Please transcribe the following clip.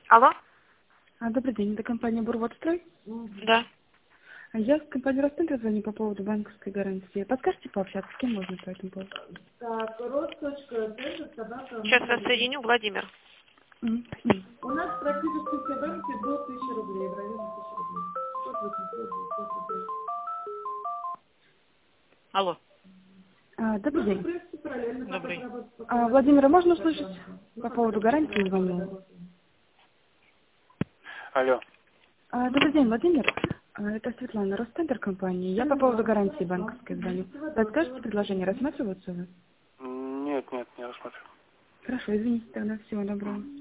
Алло? Добрый день, это компания «Бурводстрой». Да. Я с компании «Росцентр» звоню по поводу банковской гарантии. Подскажете пообщаться, с кем можно по этому поводу? Сейчас вас соединю, Владимир. Спасибо. У нас практически все банки до 1000 рублей, в районе 1000 рублей. 100, 800, 900 рублей. Алло. Добрый В день. принципе, параллельно Добрый. Владимира можно услышать? По поводу гарантии звоню. Алло. Добрый день, Владимир. Это Светлана, Росцентр компании. Я по поводу гарантии банковской звоню. Подскажете, предложение рассматриваться у вас? Нет, не рассматриваю. Хорошо, извините тогда. Всего доброго.